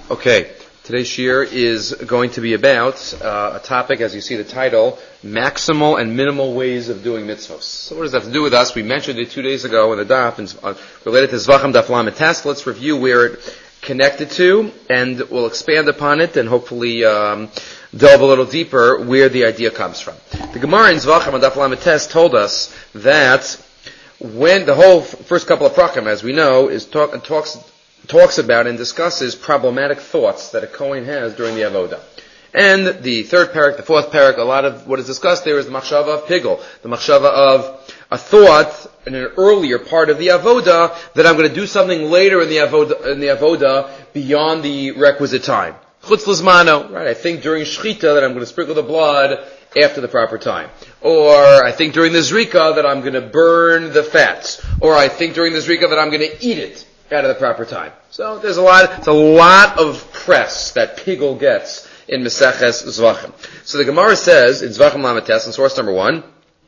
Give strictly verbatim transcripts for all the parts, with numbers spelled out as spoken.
Okay, today's shir is going to be about uh, a topic, as you see the title, maximal and minimal ways of doing mitzvos. So what does that have to do with us? We mentioned it two days ago in the daf, and, uh, related to Zvachim Daf Lamed Tes. Let's review where it connected to, and we'll expand upon it, and hopefully um, delve a little deeper where the idea comes from. The Gemara in Zvachim Daf Lamed Tes told us that when the whole f- first couple of prachim, as we know, is talk, talks talks about and discusses problematic thoughts that a Kohen has during the avodah. And the third parak, the fourth parak, a lot of what is discussed there is the machshava of pigul, the machshava of a thought in an earlier part of the avodah that I'm going to do something later in the avodah, in the avodah beyond the requisite time. Chutz lizmano, right? I think during shchita that I'm going to sprinkle the blood after the proper time. Or I think during the zrika that I'm going to burn the fats. Or I think during the zrika that I'm going to eat it out of the proper time. So there's a lot, it's a lot of press that pigul gets in Meseches Zvachim. So the Gemara says in Zvachim Lamed Tes, in source number one,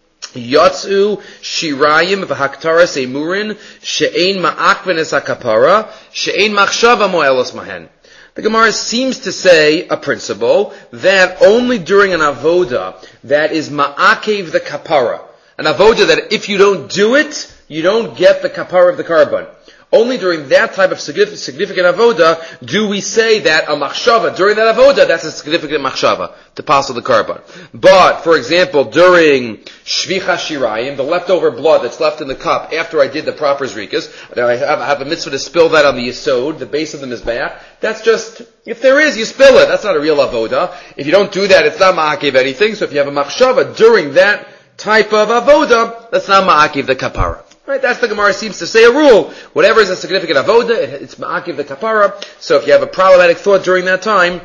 Yatsu shirayim v'haktaras emurin she'ein ma'akven es hakapara she'ein machshava moelos mahen. The Gemara seems to say a principle that only during an avoda that is ma'akev the kapara, an avoda that if you don't do it, you don't get the kapara of the carbon. Only during that type of significant avoda do we say that a machshava, during that avoda, that's a significant machshava, to pass the carbon. But, for example, during shvicha shirayim, the leftover blood that's left in the cup after I did the proper zrikas, I have, I have a mitzvah to spill that on the yesod, the base of the mizbeach, that's just, if there is, you spill it. That's not a real avoda. If you don't do that, it's not ma'akev anything. So if you have a machshava during that type of avoda, that's not ma'akev the kapara. Right, that's the Gemara seems to say a rule. Whatever is a significant avoda, it's ma'akiv the kapara. So if you have a problematic thought during that time,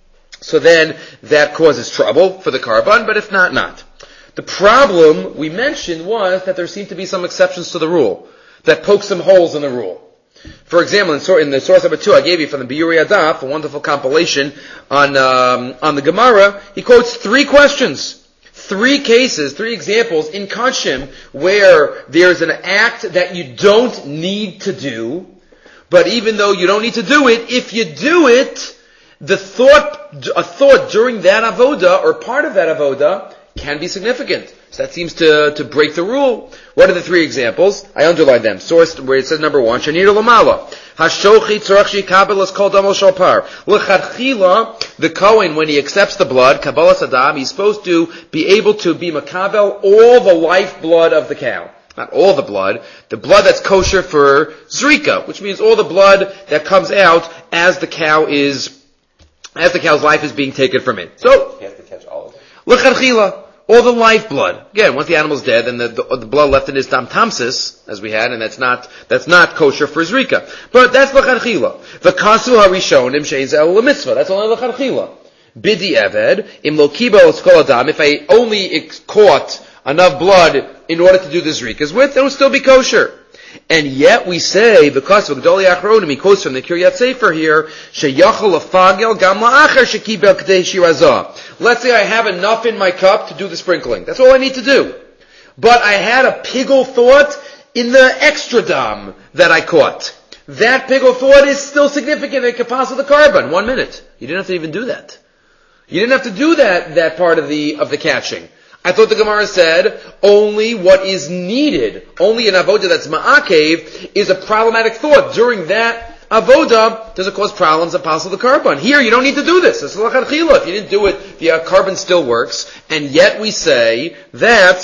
so then that causes trouble for the carbon, but if not, not. The problem we mentioned was that there seemed to be some exceptions to the rule, that poke some holes in the rule. For example, in, in the source number two I gave you from the Biuri Adaf, a wonderful compilation on um, on the Gemara, he quotes three questions. Three cases, three examples in Kashim where there's an act that you don't need to do, but even though you don't need to do it, if you do it, the thought, a thought during that avoda or part of that avoda can be significant. So that seems to, to break the rule. What are the three examples? I underlined them. Source where it says number one, Shanira Lamala. Hashochi tzorach shikabel is called Damal Shalpar. L'chadchila, the Kohen, when he accepts the blood, Kabbalas Adam, he's supposed to be able to be makabel all the life blood of the cow. Not all the blood, the blood that's kosher for zrika, which means all the blood that comes out as the cow is, as the cow's life is being taken from it. So, he has to catch all of it. L'chadchila. All the lifeblood. Again, once the animal's dead, then the, the, the blood left in his tam tamsis, as we had, and that's not that's not kosher for zrika. But that's l'chadchila. The kasu harishonim she'ezel l'mitzvah. That's only l'chadchila. Bidi eved im lo kibel skol adam. If I only caught enough blood in order to do the zrikas with, it will still be kosher. And yet we say, because of Gdoli Achronim, he quotes from the Kiryat Sefer here, Sheyachol afagel gam la'acher shekibel k'dei shirazah. Let's say I have enough in my cup to do the sprinkling. That's all I need to do. But I had a pigul thought in the extra dam that I caught. That pigul thought is still significant. It could pass the carbon. One minute. You didn't have to even do that. You didn't have to do that, that part of the, of the catching. I thought the Gemara said only what is needed, only an avoda that's ma'akev is a problematic thought. During that avoda, does it cause problems that pass the carbon? Here, you don't need to do this. It's l'chadchila. If you didn't do it, the uh, carbon still works. And yet we say that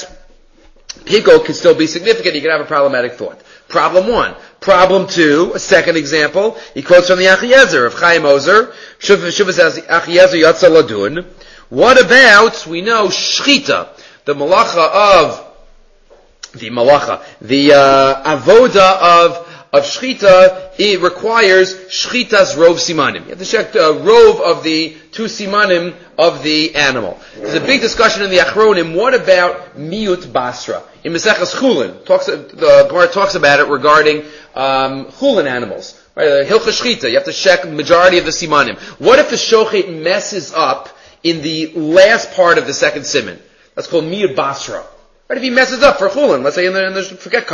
pigul can still be significant. You can have a problematic thought. Problem one. Problem two, a second example, he quotes from the Achiezer of Chaim Ozer. Shuvas Achiezer Yatza Ladun. What about, we know, shchita, the malacha of, the malacha, the uh, avoda of, of shchita, it requires shchita's rov simanim. You have to check the rov of the two simanim of the animal. There's a big discussion in the Achronim, what about miut basra? In Meseches Chulin, talks, the Gemara talks about it regarding um, Chulin animals. Right, Hilcha shchita, you have to check the majority of the simanim. What if the shochet messes up in the last part of the second siman? That's called miyud basra. Right? If he messes up for chulin, let's say in the, in the forget kashim,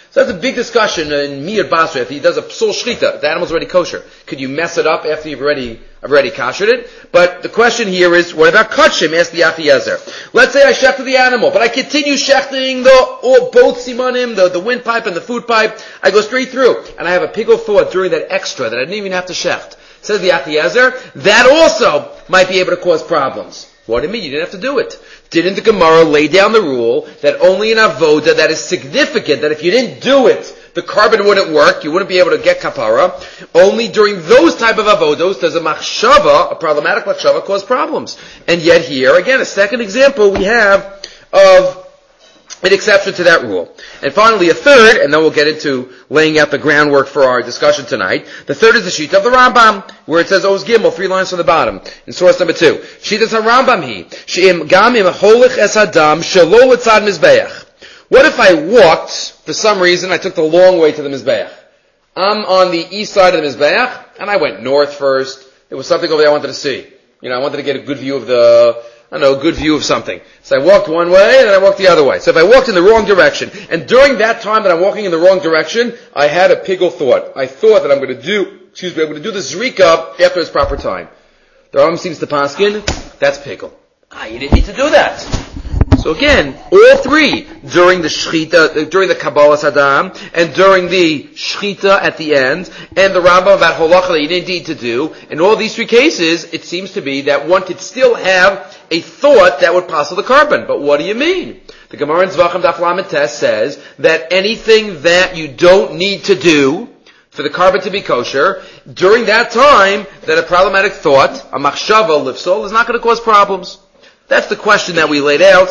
So that's a big discussion in Mir Basra. If he does a psul shchita, the animal's already kosher. Could you mess it up after you've already, already koshered it? But the question here is, what about kachim? Ask the Achiezer. Let's say I shechted the animal, but I continue shechting the, all, both simanim, the, the windpipe and the food pipe. I go straight through. And I have a pigul thought during that extra that I didn't even have to shecht. Says the Achiezer, that also might be able to cause problems. What do you mean? You didn't have to do it. Didn't the Gemara lay down the rule that only in avoda that is significant, that if you didn't do it, the carbon wouldn't work, you wouldn't be able to get kapara? Only during those type of avodos does a machshava, a problematic machshava, cause problems. And yet here, again, a second example we have of an exception to that rule. And finally, a third, and then we'll get into laying out the groundwork for our discussion tonight. The third is the sheet of the Rambam, where it says Oz Gimel, three lines from the bottom, in source number two. Sheet is a Rambam he. She'im gam im holich es hadam shelo letzad mizbeach. What if I walked, for some reason, I took the long way to the mizbeach? I'm on the east side of the mizbeach, and I went north first. There was something over there I wanted to see. You know, I wanted to get a good view of the, I don't know, a good view of something. So I walked one way, and then I walked the other way. So if I walked in the wrong direction, and during that time that I'm walking in the wrong direction, I had a pigul thought. I thought that I'm going to do, excuse me, I'm going to do the zrika after its proper time. The Rambam seems to paskin, that's pigul. Ah, you didn't need to do that. So again, all three, during the shchita, during the Kabbalah Sadam, and during the shchita at the end, and the Rambam about holacha that you didn't need to do, in all these three cases, it seems to be that one could still have a thought that would passel the carbon. But what do you mean? The Gemara in Zvachim Daf Lamed Tes says that anything that you don't need to do for the carbon to be kosher, during that time, that a problematic thought, a machshava, lifsol, is not going to cause problems. That's the question that we laid out,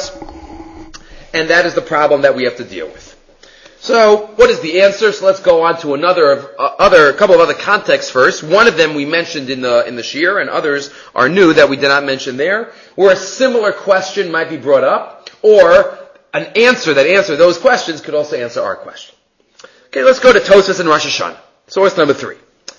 and that is the problem that we have to deal with. So, what is the answer? So let's go on to another of, uh, other, a couple of other contexts first. One of them we mentioned in the, in the Shir, and others are new that we did not mention there, where a similar question might be brought up, or an answer that answers those questions could also answer our question. Okay, let's go to Tosfos and Rosh Hashanah. Source number three.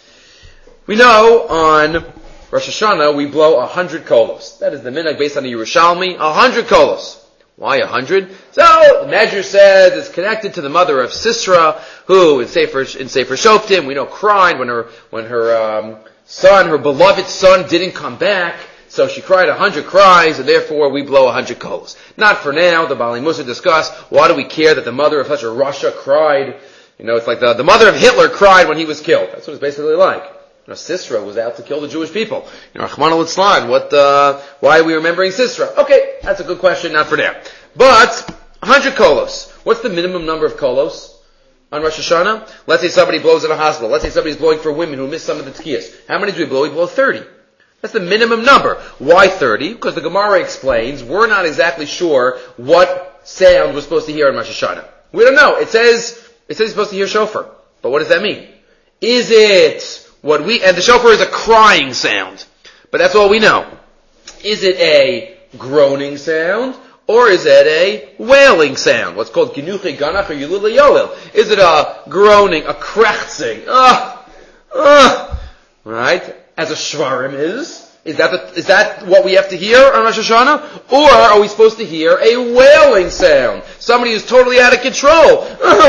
We know on Rosh Hashanah, we blow a hundred kolos. That is the minhag based on the Yerushalmi, a hundred kolos. Why a hundred? So, the Medrash says it's connected to the mother of Sisera, who in Sefer, in Sefer Shoftim, we know cried when her, when her, um, son, her beloved son didn't come back. So she cried a hundred cries, and therefore we blow a hundred kolos. Not for now, the Bali Musa discuss, why do we care that the mother of such a Russia cried? You know, it's like the, the mother of Hitler cried when he was killed. That's what it's basically like. You know, Sisera was out to kill the Jewish people. You know, Rachmana litzlan, what, uh, why are we remembering Sisera? Okay, that's a good question, not for now. But, one hundred kolos. What's the minimum number of kolos on Rosh Hashanah? Let's say somebody blows in a hospital. Let's say somebody's blowing for women who missed some of the tkiyas. How many do we blow? We blow thirty. That's the minimum number. Why thirty? Because the Gemara explains, we're not exactly sure what sound we're supposed to hear on Rosh Hashanah. We don't know. It says, it says you're supposed to hear shofar. But what does that mean? Is it what we, and the shofar is a crying sound. But that's all we know. Is it a groaning sound? Or is it a wailing sound? What's called ginuchi ganach or yulula yolil. Is it a groaning, a krechzing? Ah, ah, right? As a shvarim is. Is that the, is that what we have to hear on Rosh Hashanah? Or are we supposed to hear a wailing sound? Somebody who's totally out of control.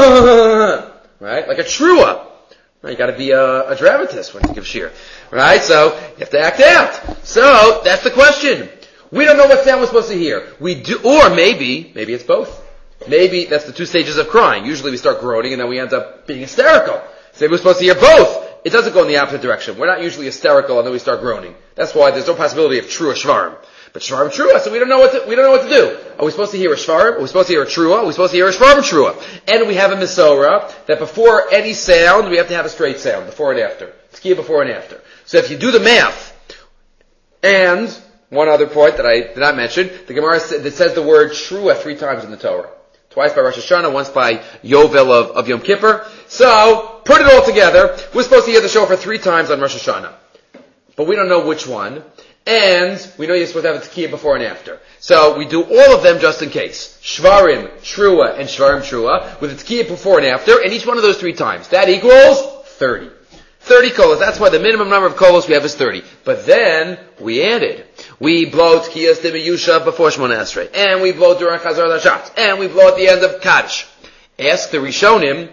Right? Like a trua. You gotta be a, a dramatist when you give shir. Right? So, you have to act out. So, that's the question. We don't know what sound we're supposed to hear. We do, or maybe, maybe it's both. Maybe that's the two stages of crying. Usually we start groaning and then we end up being hysterical. So maybe we're supposed to hear both. It doesn't go in the opposite direction. We're not usually hysterical and then we start groaning. That's why there's no possibility of true or shvarim. But shvarim trua, so we don't know what to, we don't know what to do. Are we supposed to hear a shvarim? Are we supposed to hear a trua? Are we supposed to hear a shvarim trua? And we have a misora that before any sound, we have to have a straight sound, before and after. Tzkiya before and after. So if you do the math, and one other point that I did not mention, the Gemara that says the word trua three times in the Torah. Twice by Rosh Hashanah, once by Yovel of, of Yom Kippur. So, put it all together, we're supposed to hear the shofar three times on Rosh Hashanah. But we don't know which one. And we know you're supposed to have a tkiyah before and after. So we do all of them just in case. Shvarim, trua, and shvarim trua, with a tkiyah before and after, and each one of those three times. That equals thirty. thirty kolos. That's why the minimum number of kolos we have is thirty. But then, we added. We blow tkiyas d'miyusha before Shmona Esrei. And we blow during Chazar Lashat. And we blow at the end of Kaddish. Ask the Rishonim,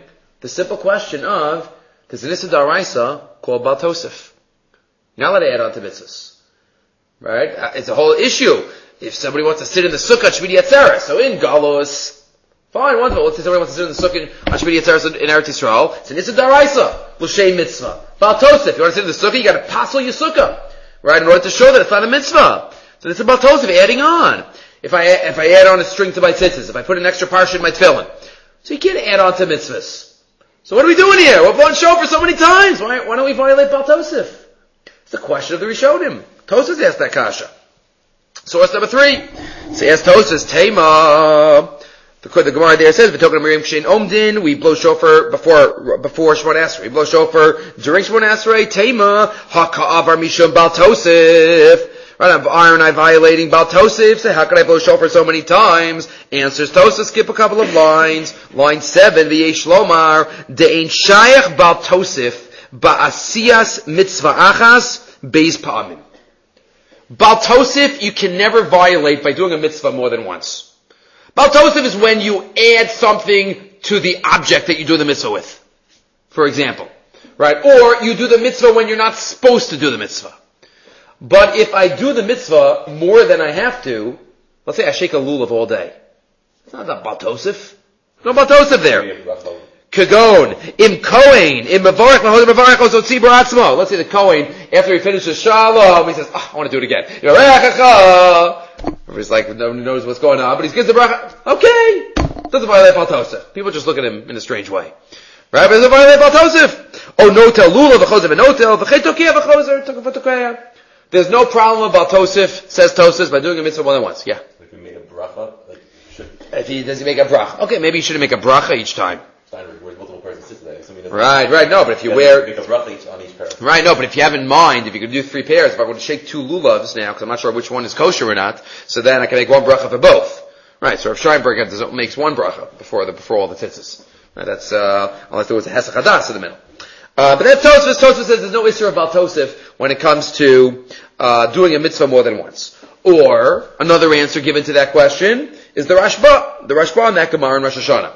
the simple question of, there's an Issa D'Oraisa called Baal Tosef. You're not allowed to add on to mitzvahs. Right? It's a whole issue. If somebody wants to sit in the sukkah at Shmini Atzeres, so in Galus, fine, wonderful. Let's say somebody wants to sit in the sukkah on Shmini Atzeres in Eretz Yisrael. It's an Issa D'Oraisa, L'Shem Mitzvah. Baal Tosef, if you want to sit in the sukkah, you got to passel your sukkah. Right? In order to show that it's not a mitzvah. So it's a Baal Tosef, adding on. If I, if I add on a string to my tzitzis, if I put an extra parsha in my tefillin. So you can't add on to mitzvahs. So what are we doing here? We're blowing shofar so many times. Why, why don't we violate Baal Tosef? It's the question of the Rishonim. Tosas asked that kasha. Source number three. So he asked Tosas, Tema. The, the Gemara there says, "V'token Miriam Kshein Omdin." We blow shofar before before Shemon Esrei. We blow shofar during Shemon Esrei. Tema Haka'avar Mishum Baal Tosef. Right, I'm iron I violating Baal Tosef. Say, how can I blow shofar so many times? Answers Tosef. Skip a couple of lines. Line seven. V'yesh lomar de'ein shayach Baal Tosef ba'asiyas mitzvah achas beis pa'amim. Baal Tosef you can never violate by doing a mitzvah more than once. Baal Tosef is when you add something to the object that you do the mitzvah with. For example. Right? Or you do the mitzvah when you're not supposed to do the mitzvah. But if I do the mitzvah more than I have to, let's say I shake a lulav all day. It's not a Baal Tosef. No Baal Tosef there. Kagon, im Kohen, im Mavarech, Mahodim Mavarech, Ozo Tzibur Atzmo. Let's say the Kohen, after he finishes Shalom, he says, oh, I want to do it again. Everybody's like, nobody knows what's going on, but he gives the bracha. Okay. Doesn't violate Baal Tosef. People just look at him in a strange way. Right? But doesn't violate Baal Tosef. Oh, notel lulav, v'chozev and notel, v'chetokeh, v'chozer, v'tokeh. There's no problem about Tosef, says Tosef, by doing a mitzvah more than once. Yeah. If he made a bracha, like, should... If he, does he make a bracha? Okay, maybe he shouldn't make a bracha each time. Where multiple persons sit there. So right, right, no, but if you wear... Make a bracha each on each pair. Right, no, but if you have in mind, if you could do three pairs, if I were to shake two lulavs now, because I'm not sure which one is kosher or not, so then I can make one bracha for both. Right, so if Scheinberg does, makes one bracha before the, before all the tzitzis. Right, that's, uh, unless there was a Hesach Hadas in the middle. Uh, but that's Tosfos. Tosfos says there's no issue about Tosef when it comes to uh, doing a mitzvah more than once. Or, another answer given to that question is the Rashba. The Rashba in that Gemara in Rosh Hashanah.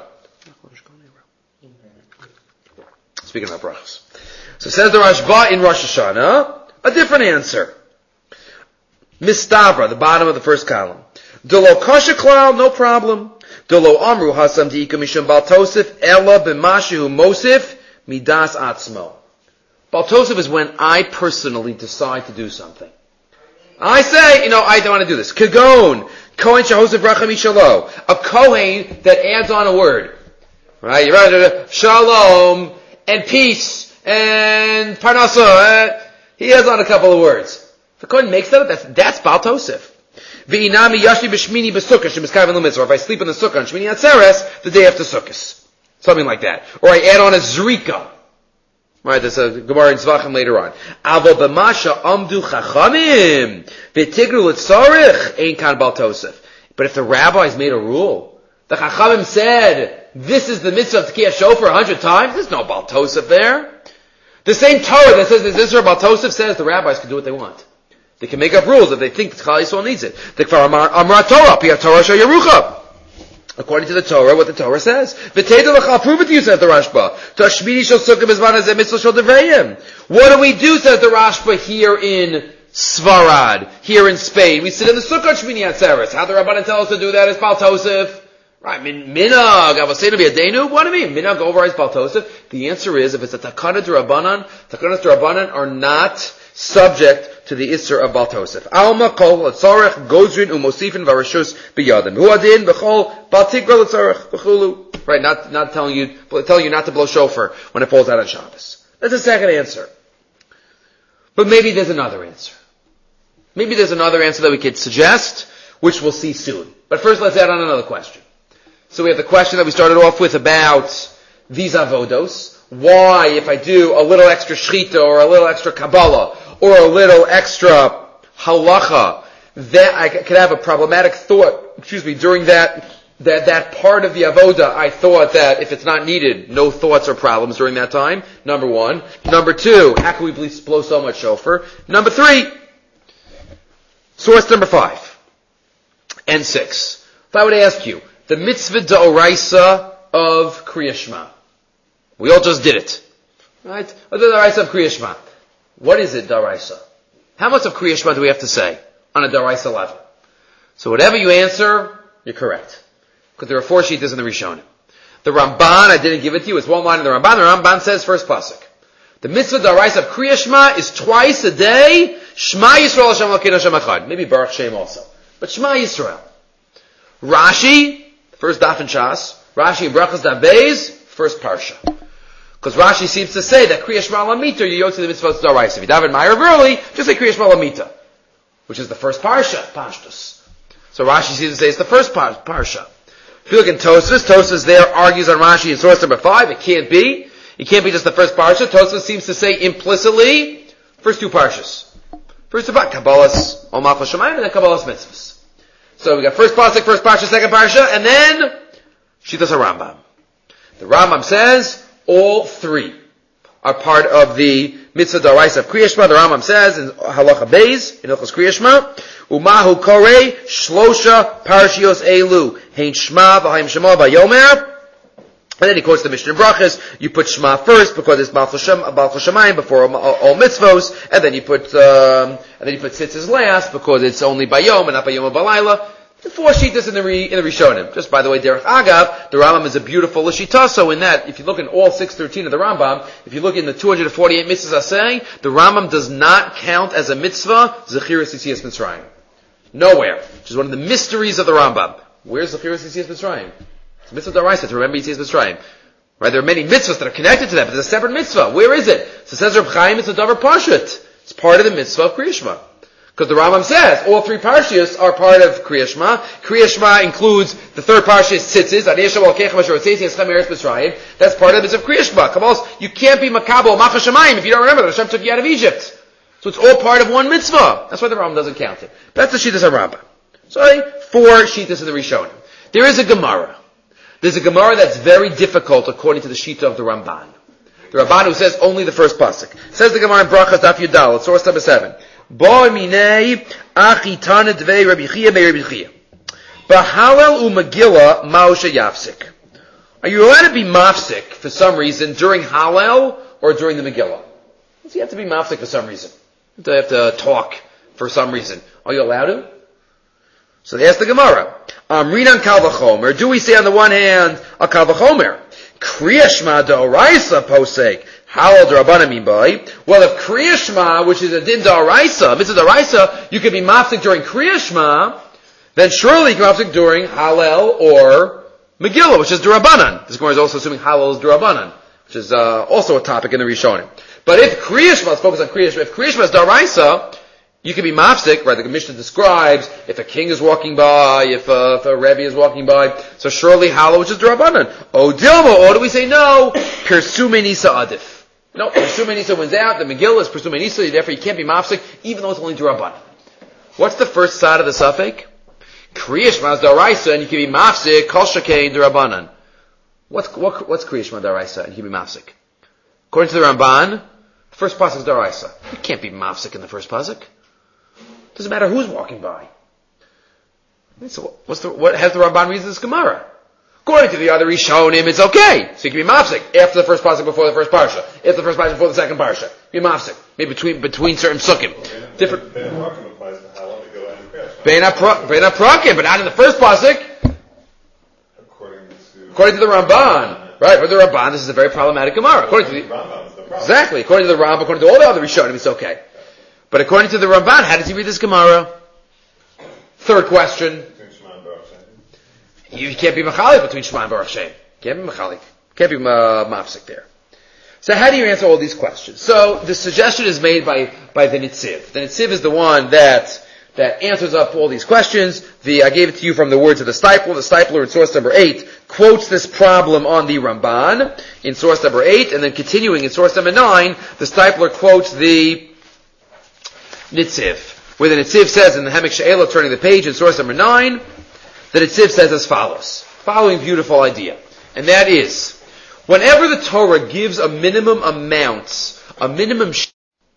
Speaking about brachas. So says the Rashba in Rosh Hashanah, a different answer. Mistavra, the bottom of the first column. Delo kasha klal, no problem. Delo amru hasam diika mishum Baal Tosef, ela b'mashu mosif, midas atzmo. Baal Tosef is when I personally decide to do something. I say, you know, I don't want to do this. Kagon, Kohen shehosef bracha mishalo. A Kohen that adds on a word. Right? You're right. Shalom, and peace, and parnasa. Uh, he adds on a couple of words. If a Kohen makes that, that's, that's Baal Tosef. V'inami yashli b'shmini b'sukkah, shemiskav in mitzvah. If I sleep in the sukkah on Shmini Atzeres, the day after Sukkot. Something like that. Or I add on a zrika. Right, there's a Gemara in Zvachim later on. Avo b'masha amdu chachamim v'tigru l'tzarich ein kan Baal Tosef. But if the rabbis made a rule, the chachamim said, this is the mitzvah of Tekiyah Shofar a hundred times, there's no Baal Tosef there. The same Torah that says this is Baal Tosef says the rabbis can do what they want. They can make up rules if they think the Chal Yisrael needs it. The Kfar Amar Torah, Piyat Torah Shal Yerucha. According to the Torah, what the Torah says. V'teidu l'cha, prove it to you, says the Rashba. Tashmini shel sukkah b'zman hazeh mitzvah shel devrayim. What do we do, says the Rashba, here in Svarad, here in Spain? We sit in the sukkah Shmini Atzeres. How the Rabbanan tell us to do that is Baal Tosef. Right, min, minag, avosenu b'yadenu. What do you mean? Minag overrides Baal Tosef? The answer is, if it's a takana d'Rabbanan, takanas d'Rabbanan are not subject to the Isser of Baal Tosef. Alma kol l'tzarech gozrin umosifin v'arashus b'yadim. Hu adin v'chol bal tikra l'tzarech v'chulu. Right, not, not telling you, telling you not to blow shofar when it falls out on Shabbos. That's the second answer. But maybe there's another answer. Maybe there's another answer that we could suggest, which we'll see soon. But first let's add on another question. So we have the question that we started off with about these avodos. Why, if I do a little extra shchita or a little extra Kabbalah or a little extra halacha, that I could have a problematic thought, excuse me, during that, that, that part of the avoda, I thought that if it's not needed, no thoughts or problems during that time. Number one. Number two, how can we blow so much shofar? Number three, source number five and six. If I would ask you, the mitzvah d'oraisa of Kriya Shema. We all just did it. Right? The Daraisa of Kriya Shema. What is it, Daraisa? How much of Kriya Shema do we have to say on a Daraisa level? So whatever you answer, you're correct. Because there are four shittas in the Rishonim. The Ramban, I didn't give it to you, it's one line in the Ramban. The Ramban says, first pasuk. The mitzvah Daraisa of Kriya Shema is twice a day, Shema Yisrael Hashem Elokeinu Hashem Echad. Maybe Baruch Shem also. But Shema Yisrael. Rashi, first daf in Shas, Rashi in Brachas Daf Beis, first parsha. Because Rashi seems to say that Kriya Shema Lamita, you yotzi the mitzvah Daraisa. If you daven Ma'ariv early, just say Kriya Shema Lamita, which is the first parsha, Pashtus. So Rashi seems to say it's the first par- parsha. If you look in Tosfos, Tosfos there argues on Rashi in source number five. It can't be. It can't be just the first parsha. Tosfos seems to say implicitly, first two parshas. First about Kabbalah's Ol Malchus Shamayim and then Kabbalah's mitzvahs. So we got first pasuk, first parsha, second parsha, and then Shittas HaRambam. The Rambam says all three are part of the mitzvah daraisa of Kriya Shema. The Rambam says in Halacha Beis, in Hilchos Kriya Shema, Umahu Korei Shlosha Parshios Elu Hein Shema V'Haim Shema V'Yomer. And then he quotes the Mishnah in Brachas. You put Shema first because it's Malchus Shamayim before all, all mitzvos, and then you put um, and then you put Tzitzis last because it's only Bayom and not Bayom and Balayla. The four shittas in the re, in the Rishonim. Just by the way, Derech Agav, the Rambam is a beautiful Lashita. So in that, if you look in all six thirteen of the Rambam, if you look in the two hundred forty-eight mitzvahs saying, the Rambam does not count as a mitzvah Zechiras Yitzias Mitzrayim. Nowhere. Which is one of the mysteries of the Rambam. Where's Zechiras Yitzias Mitzrayim? It's a mitzvah daraisa to remember Yitzias Mitzrayim. Right? There are many mitzvahs that are connected to that, but there's a separate mitzvah. Where is it? So it says Reb Chaim, it's a davar pashut. It's part of the mitzvah of Kriya Shema. Because the Rambam says all three parshias are part of Kriya Shema. Kriya Shema includes the third parsha is Tzitzis. That's part of the mitzvah of Kriya Shema. Come on, you can't be makabel Malchus Shamayim if you don't remember that Hashem took you out of Egypt. So it's all part of one mitzvah. That's why the Rambam doesn't count it. But that's the Shittas HaRambam. So four Shittas in the Rishonim. There is a Gemara. There's a Gemara that's very difficult according to the Shita of the Ramban. The Ramban who says only the first pasuk. Says the Gemara in Brachas Daf Yudal, it's source number seven. Bo minei achitana dvei Rabbi Chia be Rabbi Chia. B'halal u'megillah ma'oshe yafsik. Are you allowed to be mafsik for some reason during Hallel or during the Megillah? Does he have to be mafsik for some reason? Do they have to talk for some reason? Are you allowed to? So they ask the Gemara. Amrinan kal v'chomer. Do we say on the one hand a kal v'chomer? Kriya Shema d'oraisa posek. Halal d'rabbanan mibai. Well, if Kriya Shema, which is a din d'oraisa, mitzvah d'oraisa, you can be mafsik during Kriya Shema, then surely you can be mafsik during Hallel or Megillah, which is d'rabbanan. This Gemara is also assuming Hallel is d'rabbanan, which is uh, also a topic in the Rishonim. But if Kriya Shema, let's focus on Kriya Shema, if Kriya Shema is d'oraisa, you can be mafsik, right? The Mishnah describes if a king is walking by, if a, if a Rebbe is walking by, so surely Hallel, which is d'rabbanan. O dilma, or do we say no? Persume nisa adif. No, Persume nisa wins out. The Megillah is Persume nisa, therefore you can't be mafsik, even though it's only d'rabbanan. What's the first side of the suffix? Kriya Shema is d'oraisa, and you can be mafsik, kol shekei d'rabbanan. What's, what, what's Kriya Shema d'oraisa, and you can be mafsik? According to the Ramban, the first pasuk is d'oraisa. You can't be mafsik in the first pasuk. Doesn't matter who's walking by. So what's the, what has the Ramban reason this Gemara? According to the other Rishonim, it's okay. So you can be mafsik after the first pasuk, before the first parsha. After the first pasuk, before the second parsha. Be mafsik. Maybe between, between certain sukkim. Different. Bein HaPrakim applies to Hallel to go out and crash. Bein HaPrakim, but not in the first pasuk. According to... According to the Ramban. Right, for the Ramban, this is a very problematic Gemara. According to the... Rambam is the problem. Exactly. According to the Ramban, according to all the other Rishonim, it's okay. But according to the Ramban, how does he read this Gemara? Third question. Between Shema and Baruch Shem. You can't be machalik between Shema and Baruch Shem. Can't be machalik. Can't be uh, mafsik there. So how do you answer all these questions? So the suggestion is made by, by the Nitziv. The Nitziv is the one that, that answers up all these questions. The, I gave it to you from the words of the Stipler. The Stipler in source number eight quotes this problem on the Ramban in source number eight, and then continuing in source number nine, the Stipler quotes the Nitziv, where the Nitziv says in the Hemek She'ela, turning the page in source number nine, the Nitziv says as follows. Following beautiful idea. And that is, whenever the Torah gives a minimum amount, a minimum sh-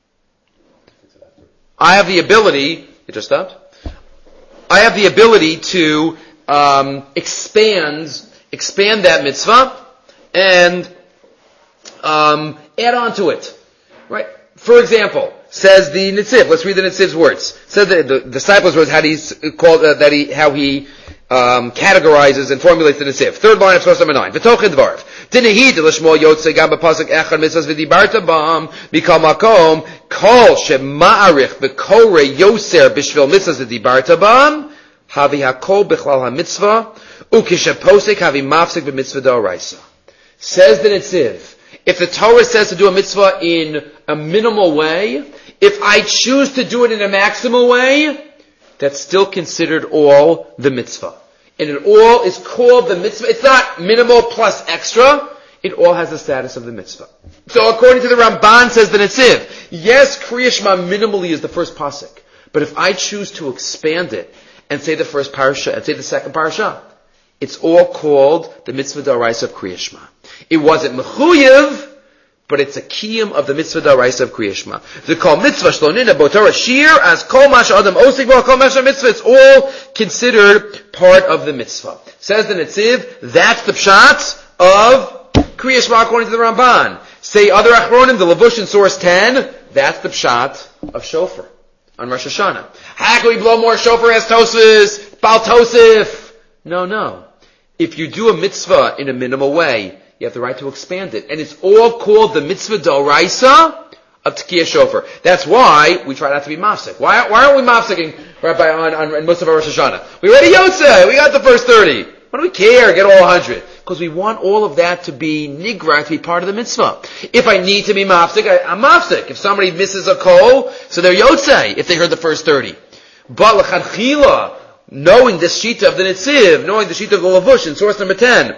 I have the ability, it just stopped? I have the ability to um, expand, expand that mitzvah, and um, add on to it. Right? For example, says the Nitziv. Let's read the Nitziv's words. Says the, the disciples' words. How he called uh, that he how he um, categorizes and formulates the Nitziv. Third line of source number nine. V'tochen dvarv. Dinehid l'shmo yotzei gam b'pasuk echad mitzvahs v'dibarta bam mikol makom kol shema'arich b'korei yoser b'shvil mitzvahs v'dibarta bam havi hakol b'chlal hamitzvah ukishaposek havi mafsek b'mitzvah d'oraisa. Says the Nitziv. If the Torah says to do a mitzvah in a minimal way, if I choose to do it in a maximal way, that's still considered all the mitzvah. And it all is called the mitzvah. It's not minimal plus extra. It all has the status of the mitzvah. So according to the Ramban, says the Nitziv, yes, Kriya Shema minimally is the first pasuk. But if I choose to expand it and say the first parasha and say the second parasha, it's all called the mitzvah d'oraisa of Kriya Shema. It wasn't mechuyev, but it's a kiyum of the mitzvah d'oraisa of Kriya Shema. The kol mitzvah shlonina botorah shir as kol mash adam osik bo kol mash mitzvah. It's all considered part of the mitzvah. Says the Nitziv, that's the pshat of Kriya Shema according to the Ramban. Say other achronim, the Levush in source ten, that's the pshat of shofar on Rosh Hashanah. How can we blow more shofar as Tosfos, Baal Tosif? No, no. If you do a mitzvah in a minimal way, you have the right to expand it. And it's all called the mitzvah d'oraisa of Tekiyah Shofar. That's why we try not to be mafsek. Why, why aren't we mafseking, Rabbi, on, on, on most of our Rosh Hashanah? We read a Yotzei. We got the first thirty. Why do we care? Get all one hundred. Because we want all of that to be nigra, to be part of the mitzvah. If I need to be mafsek, I, I'm mafsek. If somebody misses a kol, so they're Yotzei, if they heard the first thirty. But l'chadchila, knowing this shita of the Nitziv, knowing the shita of the Levush in source number ten,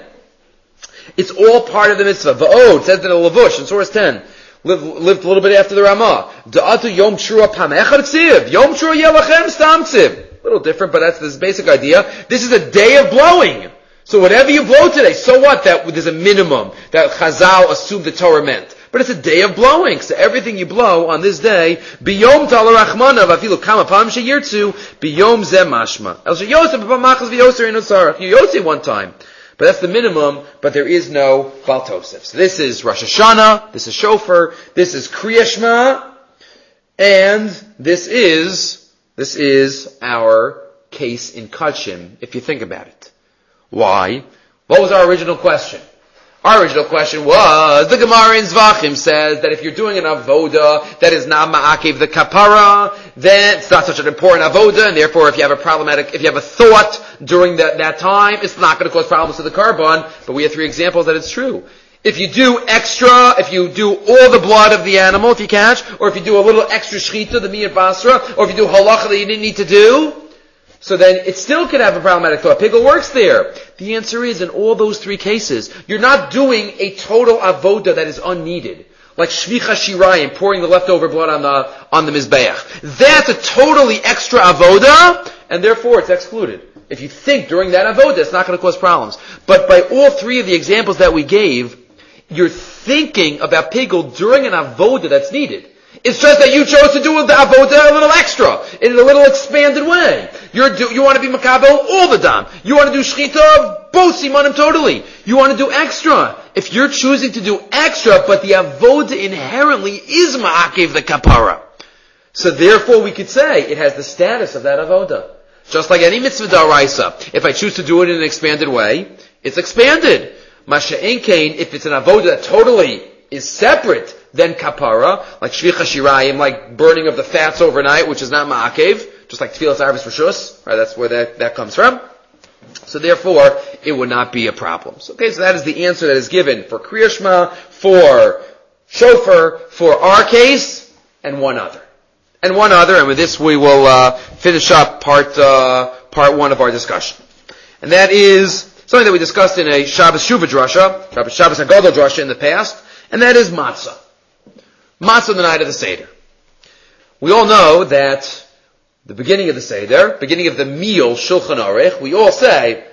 it's all part of the mitzvah. Va'od, says in the Levush in source ten, lived, lived a little bit after the Ramah. Da'atu yom shura pam echad ksiv, yom shura yelachem stam ksiv. A little different, but that's this basic idea. This is a day of blowing. So whatever you blow today, so what? That there's a minimum that Chazal assumed the Torah meant. But it's a day of blowing. So everything you blow on this day, biyom talarachmana vafilu kama pam sheyirtzu, biyom zeh mashma. El sheyosef b'pamachas v'yoser inosarach. You yosef one time. But that's the minimum, but there is no Baal Tosef. So this is Rosh Hashanah, this is Shofar, this is Kriya Shema, and this is, this is our case in Kachim, if you think about it. Why? What was our original question? Our original question was, the Gemara in Zvachim says that if you're doing an avoda that is not ma'akev the kapara, then it's not such an important avoda, and therefore if you have a problematic, if you have a thought during that, that time, it's not going to cause problems to the carbon. But we have three examples that it's true. If you do extra, if you do all the blood of the animal, if you catch, or if you do a little extra shechita, the miyat basra, or if you do halacha that you didn't need to do, so then it still could have a problematic thought. Pigel works there. The answer is, in all those three cases, you're not doing a total avoda that is unneeded. Like shvicha shirayim, pouring the leftover blood on the, on the mizbeach. That's a totally extra avoda, and therefore it's excluded. If you think during that avoda, it's not going to cause problems. But by all three of the examples that we gave, you're thinking about pigel during an avoda that's needed. It's just that you chose to do the avoda a little extra, in a little expanded way. You're do, you want to be makabel all the time. You want to do shechita both simanim totally. You want to do extra. If you're choosing to do extra, but the avoda inherently is ma'akev the kapara, so therefore we could say it has the status of that avoda. Just like any mitzvah d'oraisa. If I choose to do it in an expanded way, it's expanded. Masha'en kain, if it's an avoda that totally is separate than kapara, like shvicha shirayim, like burning of the fats overnight, which is not ma'akev, just like tefillas arvis rishus, right? That's where that, that comes from. So therefore, it would not be a problem. So, okay, so that is the answer that is given for Kriya Shema, for Shofar, for our case, and one other. And one other, and with this we will uh, finish up part uh, part one of our discussion. And that is something that we discussed in a Shabbos Shuvah drasha, Shabbos, Shabbos Hagadol drasha in the past, and that is matzah. Matzah the night of the Seder. We all know that the beginning of the Seder, beginning of the meal, Shulchan Aruch, we all say,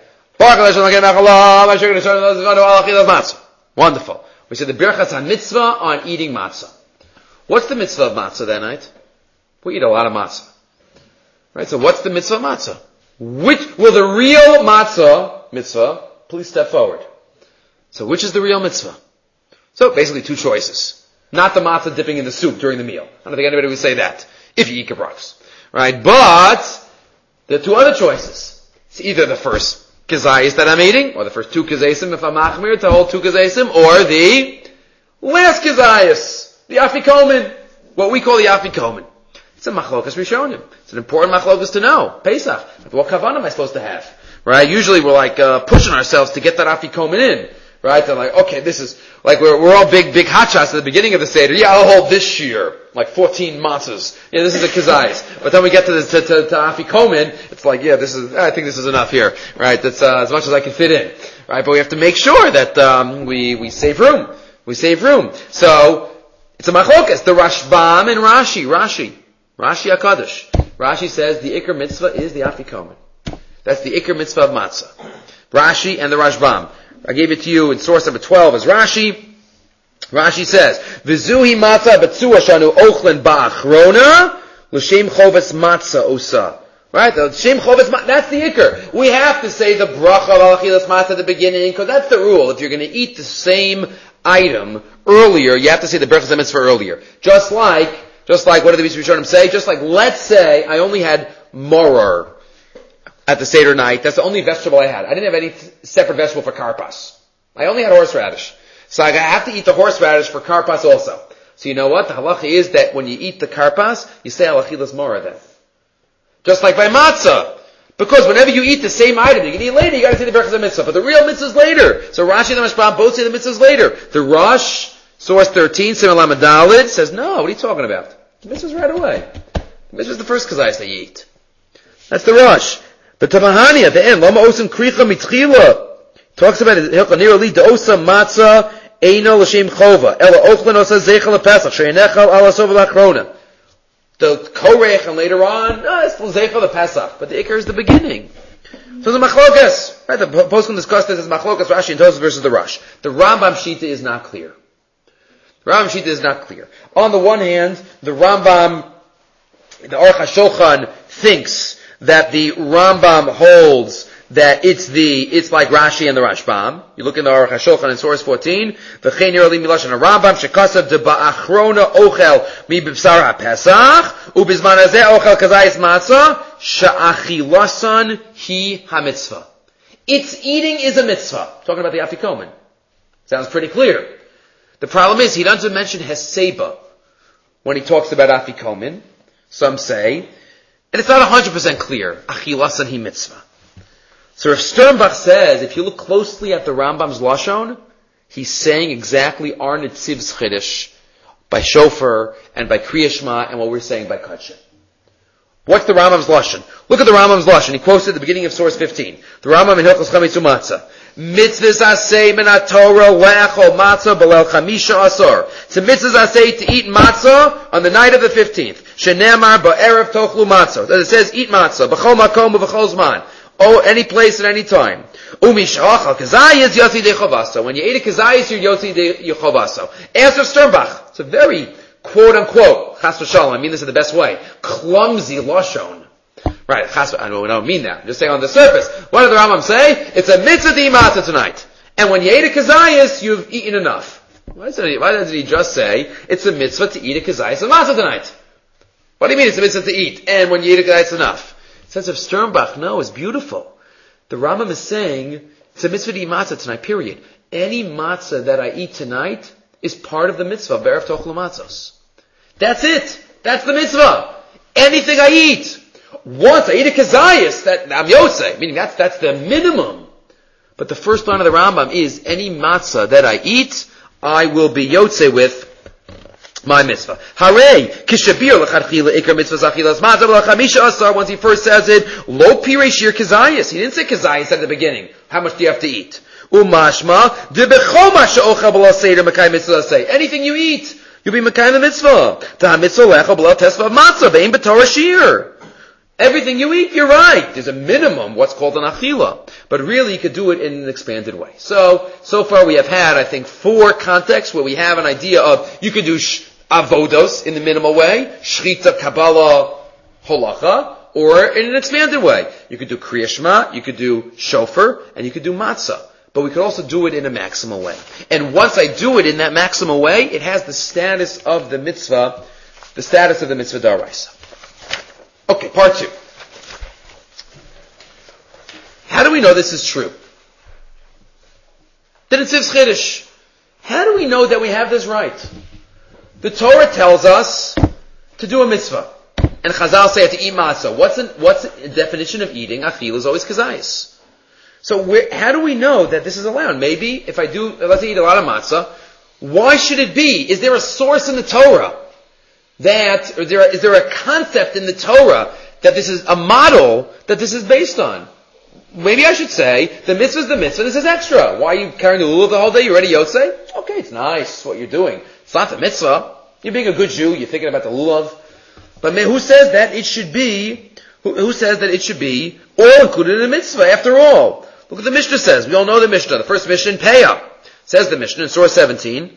wonderful. We say the Birchas HaMitzvah on eating matzah. What's the mitzvah of matzah that night? We eat a lot of matzah. Right, so what's the mitzvah of matzah? Which, will the real matzah mitzvah, please step forward. So which is the real mitzvah? So basically two choices. Not the matzah dipping in the soup during the meal. I don't think anybody would say that, if you eat brachs. Right? But, there are two other choices. It's either the first kazayis that I'm eating, or the first two kazaysim if I'm machmir to hold two kazaysim, or the last kazayis, the afikomen, what we call the afikomen. It's a machlokas rishonim. It's an important machlokas to know. Pesach. What kavanah am I supposed to have? Right? Usually we're like uh, pushing ourselves to get that afikomen in. Right? They're like, okay, this is, like we're, we're all big, big hotshot at the beginning of the Seder. Yeah, I'll hold this year. Like fourteen matzahs. Yeah, this is a kazayis. But then we get to the, to, to, to afikomen, it's like, yeah, this is, I think this is enough here. Right? That's, uh, as much as I can fit in. Right? But we have to make sure that, um, we, we save room. We save room. So, it's a machlokas. The Rashbam and Rashi. Rashi. Rashi HaKadosh. Rashi says the Iker mitzvah is the afikomen. That's the Iker mitzvah of matzah. Rashi and the Rashbam. I gave it to you in source number twelve as Rashi. Rashi says, V'zuhi matzah b'tzua shanu ochlen ba'achrona l'shem choves matzah osa. Right? The shem choves matzah, that's the ikr. We have to say the bracha of alachilas matzah at the beginning, because that's the rule. If you're going to eat the same item earlier, you have to say the brachas mitzvah earlier. Just like, just like, what did the Rishonim say? Just like, let's say I only had moror at the Seder night. That's the only vegetable I had. I didn't have any separate vegetable for karpas. I only had horseradish. So I have to eat the horseradish for karpas also. So you know what? The halacha is that when you eat the karpas, you say alachilas mora then. Just like by matzah. Because whenever you eat the same item, you can eat later, you gotta say the brachas mitzvah. But the real mitzvah is later. So Rashi and the Rashbam both say the mitzvah is later. The Rosh, source thirteen, Simon Lamadalid, says, no, what are you talking about? The mitzvah is right away. The mitzvah is the first kazayis that you eat. That's the Rosh. The Tabahani at the end, Lama Osim Kricha Mitchila, talks about it, Hilchanir Ali, the Osam Matzah, Eino L'Shem Chova, Ela Ochlan Osa Zeichel LePesach, Sheinechal Ala Sova L'Achrona. The Korech, and later on, no, it's Zeichel LePesach, but the Iker is the beginning. So the Machlokas, right, the Poskim discussed this as Machlokas, Rashi and Tosfos versus the Rosh. The Rambam Shita is not clear. The Rambam Shita is not clear. On the one hand, the Rambam, the Aruch HaShulchan thinks that the Rambam holds that it's the, it's like Rashi and the Rashbam. You look in the Aruch HaShulchan in source fourteen, V'chein yer li milashon Rambam, shekasav de ba'achrona ochel mi b'bsar ha'pesach, u'bizman hazeh ochel kazayis matzah, sha'achilasan hi ha'mitzvah. Its eating is a mitzvah. Talking about the afikomen. Sounds pretty clear. The problem is, he doesn't mention heseba when he talks about afikomen. Some say, and it's not one hundred percent clear. Achilasan hi mitzvah. So if Sternbach says, if you look closely at the Rambam's Lashon, he's saying exactly our Nitziv's Chiddush by Shofar and by Kriya Shema and what we're saying by Kadsha. What's the Rambam's Lashon? Look at the Rambam's Lashon. He quotes it at the beginning of source fifteen. The Rambam in Hilchos Chametz U'Matzah. Mitzvahs asay min ha-Torah le'achol matzah b'leil chamisha asor. It's a mitzvahs asay to eat matzah on the night of the fifteenth. Shenemar ba'erev tochlu matzah. That it says eat matzah. B'chol makom u'b'chol zman. Oh, any place at any time. Umishachal kazayis yotzi de chovaso. When you eat a kazayis, you're yotzi de chovaso. Answer Sternbach. It's a very quote unquote, chas v'shalom, I mean this in the best way, clumsy lashon. Right, chas, I don't, I don't mean that. I'm just saying on the surface. What did the Rambam say? It's a mitzvah to eat matzah tonight. And when you ate a kazayis, you've eaten enough. Why doesn't he, why doesn't he just say, it's a mitzvah to eat a kazayis and matzah tonight? What do you mean it's a mitzvah to eat? And when you eat a kazayis, it's enough. It says of Sternbach, no, it's beautiful. The Rambam is saying, it's a mitzvah to eat matzah tonight, period. Any matzah that I eat tonight is part of the mitzvah, Be'erev Tochlu Matzos. That's it. That's the mitzvah. Anything I eat. Once I eat a kazayis, that, I'm yosei, meaning that's, that's the minimum. But the first line of the Rambam is, any matzah that I eat, I will be yosei with my mitzvah. Hooray! Kishabir l'chadchila ikar mitzvah zachilas matzah v'lachamisha asar. Once he first says it, lo pirei shir kazayis. He didn't say kazayis at the beginning. How much do you have to eat? Umashma de bechol ma she'ochel b'lo seder mekayim mitzvah say. Anything you eat, you'll be mekayim the mitzvah. Ta mitzvah lechol b'lo tesva matzah bein b'torah shir. Everything you eat, you're right. There's a minimum, what's called an achila. But really, you could do it in an expanded way. So, so far we have had, I think, four contexts where we have an idea of, you could do sh- avodos in the minimal way, shrita, kabbalah, holacha, or in an expanded way. You could do kriya shema, you could do shofar, and you could do matzah. but we could also do it in a maximal way. And once I do it in that maximal way, it has the status of the mitzvah, the status of the mitzvah daraisa. Okay, part two. How do we know this is true? The Nitziv's Chiddush. How do we know that we have this right? The Torah tells us to do a mitzvah. And Chazal say to eat matzah. What's, an, what's the definition of eating? Achil is always kazayis. So where, how do we know that this is allowed? Maybe if I do, let's eat a lot of matzah, why should it be? Is there a source in the Torah that, or is there, a, is there a concept in the Torah that this is a model that this is based on? Maybe I should say, the mitzvah is the mitzvah, this is extra. Why are you carrying the lulav the whole day? You ready, Yotzei? Okay, it's nice what you're doing. It's not the mitzvah. You're being a good Jew, you're thinking about the lulav. But who says that it should be, who, who says that it should be all included in the mitzvah, after all? Look what the Mishnah says. We all know the Mishnah. The first Mishnah in Peah. Says the Mishnah in Surah seventeen.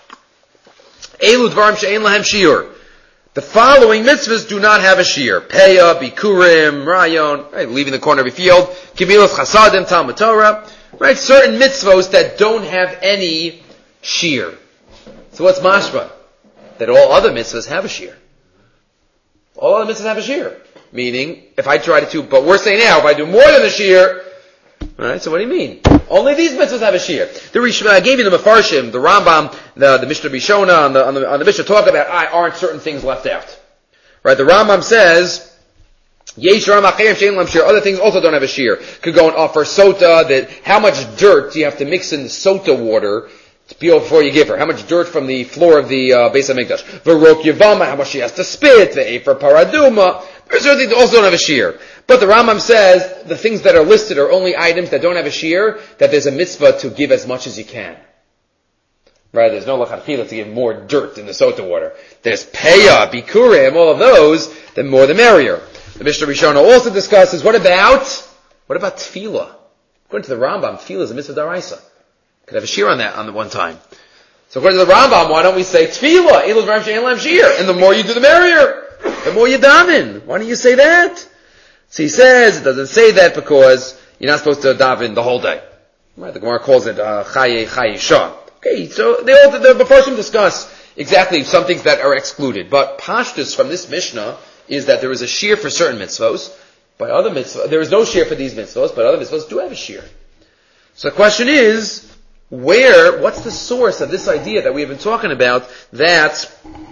Elu dvarim she'ein lahem shiur. The following mitzvahs do not have a shiur. Peah, Bikurim, Rayon, right, leaving the corner of a field, Gemilas Chasadim, Talmud Torah, right, certain mitzvahs that don't have any shiur. So what's mashma? That all other mitzvahs have a shiur. All other mitzvahs have a shiur. Meaning, if I try to do, but we're saying now, if I do more than a shiur, alright, so what do you mean? Only these mitzvahs have a shiur. The Rish, I gave you the Mefarshim, the Rambam, the, the Mishnah Rishona, on the, on the, on the Mishnah talk about, ah, aren't certain things left out. Right, the Rambam says, Yesh Ram Achayim Shein Lam Shir, other things also don't have a shiur. Could go and offer sota, that, how much dirt do you have to mix in the sota water before you give her? How much dirt from the floor of the, uh, Beis HaMikdash? V'rok Yavama, how much she has to spit, V'efer Paraduma, there's certain things that also don't have a shiur. But the Rambam says the things that are listed are only items that don't have a shiur, that there's a mitzvah to give as much as you can. Right? There's no lachatchila to give more dirt in the sota water. There's peah, bikurim, all of those, the more the merrier. The Mishnah Rishona also discusses, what about, what about tefillah? According to the Rambam, tefillah is a mitzvah daraisa. Could have a shiur on that on the one time. So according to the Rambam, why don't we say tefillah, elu dvarim she'ein lahem shiur, and the more you do the merrier. The more you daven. Why don't you say that? So he says, it doesn't say that because you're not supposed to daven the whole day. Right? The Gemara calls it chaye chaye shah. Okay, so they all, the, the Mefarshim discuss exactly some things that are excluded. But pashtus from this Mishnah is that there is a shiur for certain mitzvos. By other mitzvahs, there is no shiur for these mitzvos, but other mitzvos do have a shiur. So the question is, where, what's the source of this idea that we have been talking about that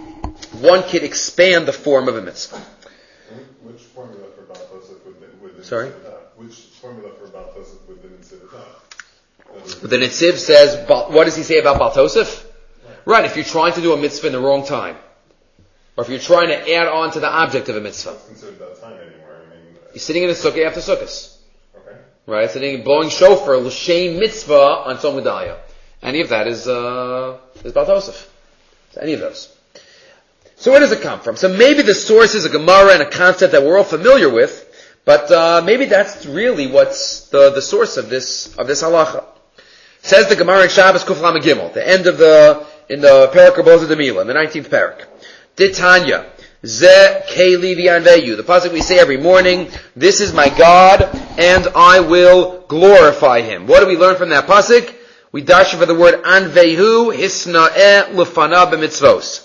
one can expand the form of a mitzvah? Which formula for Baal Tosef would the, would the Sorry? Which formula for Baal Tosef would the Nitziv adopt? The Nitziv says, what does he say about Baal Tosef? Right, if you're trying to do a mitzvah in the wrong time. Or if you're trying to add on to the object of a mitzvah. It's considered that time anymore. I mean, you're sitting in a sukkah after sukkahs. Okay. Right, sitting, blowing shofar, l'shem mitzvah on Tzom Gedaliah. Any of that is, uh, is Baal Tosef. Any of those. So where does it come from? So maybe the source is a Gemara and a concept that we're all familiar with, but uh, maybe that's really what's the, the source of this of this halacha. Says the Gemara in Shabbos Kuf Lamed Gimel, the end of the in the Parak Boza de Mila, in the nineteenth parak. Ditanya Ze Keli V'Yanveyu. The pasuk we say every morning, this is my God, and I will glorify Him. What do we learn from that pasuk? We darshan for the word Anvehu Hisna'eh Lefanav B'Mitzvos.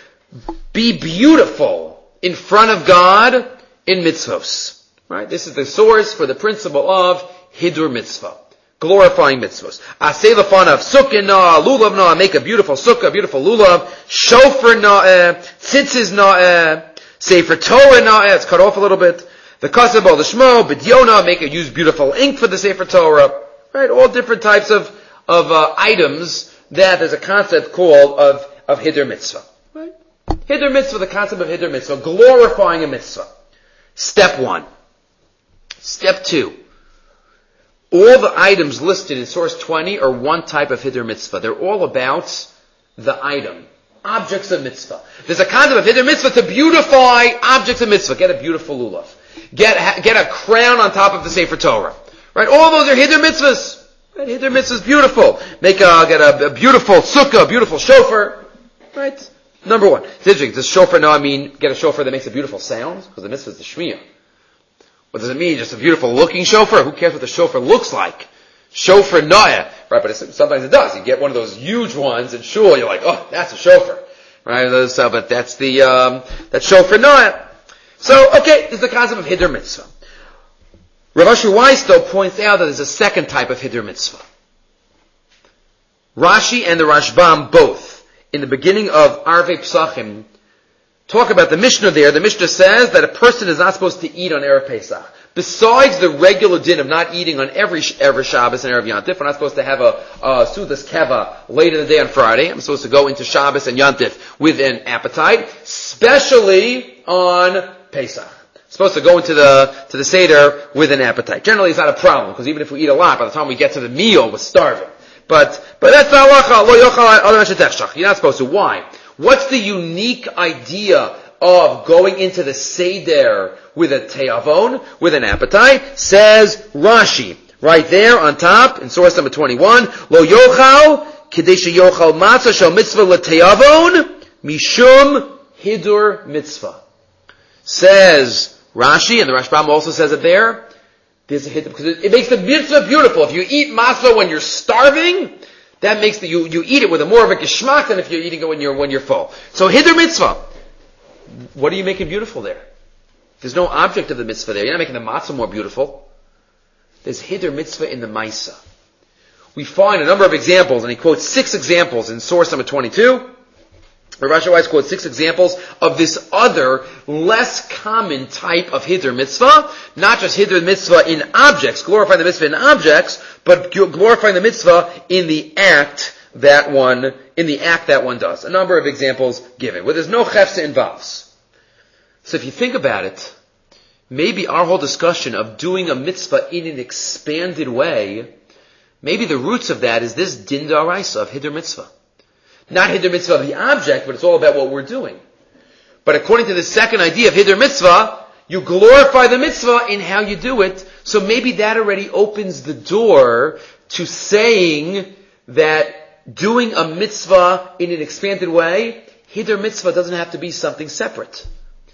Be beautiful in front of God in mitzvos. Right? This is the source for the principle of hidur mitzvah. Glorifying mitzvos. Aseh lefanav sukkah na, lulav na, make a beautiful sukkah, a beautiful lulav, shofar na, tzitzis na, sefer Torah na, it's cut off a little bit. The kasab al shmo, b'dyona, make a, use beautiful ink for the sefer Torah. Right? All different types of, of uh, items that there's a concept called of, of hidur mitzvah. Right? Hidur mitzvah, the concept of hidur mitzvah, glorifying a mitzvah. Step one. Step two. All the items listed in source twenty are one type of hidur mitzvah. They're all about the item. Objects of mitzvah. There's a concept of hidur mitzvah to beautify objects of mitzvah. Get a beautiful lulav. Get, get a crown on top of the Sefer Torah. Right? All those are hidur mitzvahs. Right? Hidur mitzvah is beautiful. Make a, get a, a beautiful sukkah, a beautiful shofar. Right? Number one. It's interesting. Does shofar now I mean get a shofar that makes a beautiful sound? Because the mitzvah is the shmiyah. What does it mean? Just a beautiful looking shofar? Who cares what the shofar looks like? Shofar noah, right? But it's, sometimes it does. You get one of those huge ones in shul, you're like, oh, that's a shofar, right? So, but that's the um, that's shofar noah. So, okay, this is the concept of Hiddur Mitzvah. Rav Asher Weiss, though, points out that there's a second type of Hiddur Mitzvah. Rashi and the Rashbam both, in the beginning of Arvei Psachim, talk about the Mishnah there. The Mishnah says that a person is not supposed to eat on Erev Pesach. Besides the regular din of not eating on every every Shabbos and Erev Yantif, we're not supposed to have a, a Sudas Keva late in the day on Friday. I'm supposed to go into Shabbos and Yantif with an appetite, especially on Pesach. Supposed to go into the to the Seder with an appetite. Generally, it's not a problem, because even if we eat a lot, by the time we get to the meal, we're starving. But but that's not halacha. Lo yochal adam shetechshach. You're not supposed to. Why? What's the unique idea of going into the Seder with a te'avon, with an appetite? Says Rashi, right there on top, in source number twenty-one, Lo yochal, kadesh yochal matzah shel mitzvah le'te'avon, mishum hidur mitzvah. Says Rashi, and the Rashbam also says it there, there's a hiddur, because it, it makes the mitzvah beautiful. If you eat matzah when you're starving, that makes the, you, you eat it with a more of a geschmack than if you're eating it when you're, when you're full. So hiddur mitzvah. What are you making beautiful there? There's no object of the mitzvah there. You're not making the matzah more beautiful. There's hiddur mitzvah in the maisa. We find a number of examples, and he quotes six examples in source number twenty-two. Rav Asher Weiss quotes six examples of this other, less common type of hiddur mitzvah. Not just hiddur mitzvah in objects, glorifying the mitzvah in objects, but glorifying the mitzvah in the act that one, in the act that one does. A number of examples given, where there's no chefsa involves. So if you think about it, maybe our whole discussion of doing a mitzvah in an expanded way, maybe the roots of that is this din d'oraisa of hiddur mitzvah. Not hiddur mitzvah of the object, but it's all about what we're doing. But according to the second idea of hiddur mitzvah, you glorify the mitzvah in how you do it, so maybe that already opens the door to saying that doing a mitzvah in an expanded way, hiddur mitzvah doesn't have to be something separate.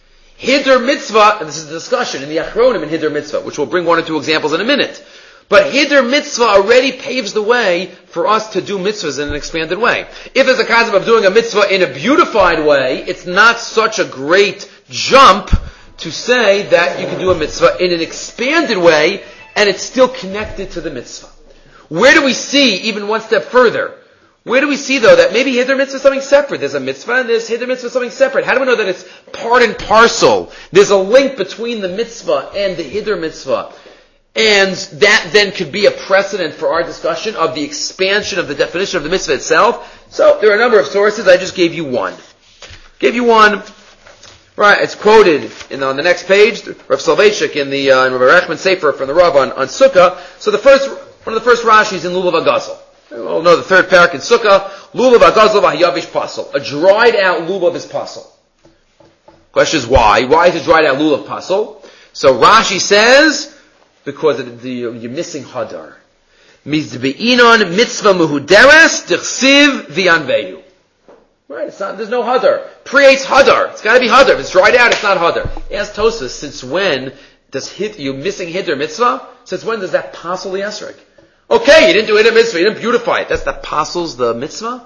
Hiddur mitzvah, and this is the discussion in the Achronim in hiddur mitzvah, which we'll bring one or two examples in a minute. But hiddur mitzvah already paves the way for us to do mitzvahs in an expanded way. If there's a concept of doing a mitzvah in a beautified way, it's not such a great jump to say that you can do a mitzvah in an expanded way, and it's still connected to the mitzvah. Where do we see, even one step further, where do we see, though, that maybe hiddur mitzvah is something separate? There's a mitzvah and there's hiddur mitzvah something separate. How do we know that it's part and parcel? There's a link between the mitzvah and the hiddur mitzvah. And that then could be a precedent for our discussion of the expansion of the definition of the mitzvah itself. So, there are a number of sources. I just gave you one. Gave you one. Right, it's quoted in, on the next page, Rav Soloveitchik in the, uh, in Rav Rechman Sefer from the Rav on, on Sukkah. So the first, one of the first Rashis in Lulav HaGazal. We'll know the third parak in Sukkah, Lulav HaGazal v'hayavish pasel. A dried out lulav is pasel. Question is why? Why is a dried out lulav pasel? So Rashi says, because of the, you're missing hadar. Mizbe'inon mitzvah muhuderes dichsiv v'yanvehu. Right, it's not, there's no hadar. Creates hadar. It's gotta be hadar. If it's dried out, it's not hadar. Ask Tosfos, since when does hit, you missing hiddur mitzvah? Since when does that pasel the esrog? Okay, you didn't do hiddur mitzvah, you didn't beautify it. That's the pasels the mitzvah?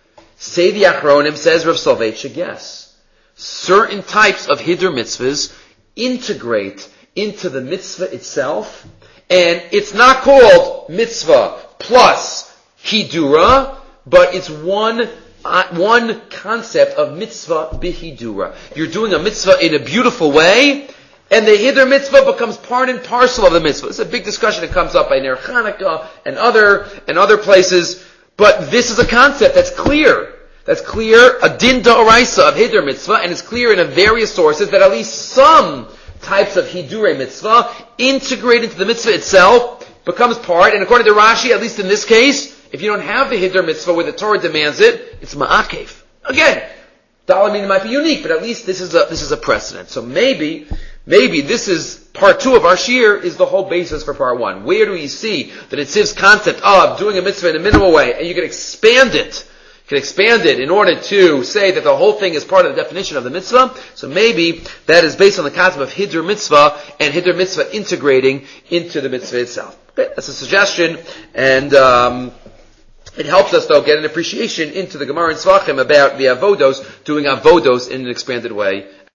Say the Achronim, says Rav Soloveitchik, yes. Certain types of hiddur mitzvahs integrate into the mitzvah itself, and it's not called mitzvah plus hidura, but it's one uh, one concept of mitzvah bihidura. You're doing a mitzvah in a beautiful way, and the hiddur mitzvah becomes part and parcel of the mitzvah. It's a big discussion that comes up by Ner Chanukah and other and other places, but this is a concept that's clear. That's clear, a din d'oraisa of hiddur mitzvah, and it's clear in various sources that at least some types of hidurei mitzvah integrate into the mitzvah itself, becomes part, and according to Rashi, at least in this case, if you don't have the hiddur mitzvah where the Torah demands it, it's ma'akev. Again, Dalamina might be unique, but at least this is a this is a precedent. So maybe, maybe this is part two of our shir is the whole basis for part one. Where do we see that it says concept of doing a mitzvah in a minimal way, and you can expand it? can expand it in order to say that the whole thing is part of the definition of the mitzvah. So maybe that is based on the concept of hiddur mitzvah and hiddur mitzvah integrating into the mitzvah itself. Okay, that's a suggestion, and um, it helps us though get an appreciation into the Gemara in Tzvachim about the avodos doing avodos in an expanded way.